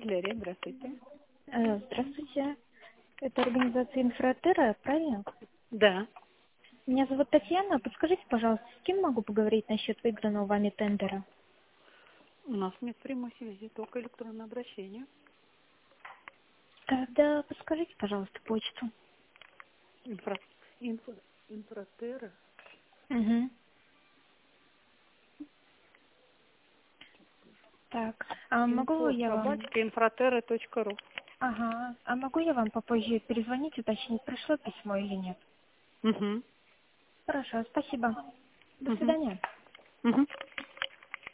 канцелярия, здравствуйте. Здравствуйте. Это организация Инфротера, правильно? Да, Меня зовут Татьяна. Подскажите, пожалуйста, с кем могу поговорить насчет выигранного вами тендера? у нас нет прямой связи, только электронное обращение. Тогда подскажите, пожалуйста, почту. Инфра... Инфо... Инфротера. Угу. Так, а могу Инфо я вам... собачка инфротера.ру. Ага, а могу я вам попозже перезвонить, уточнить, пришло письмо или нет? Угу. Хорошо, спасибо. До Угу. свидания. Угу.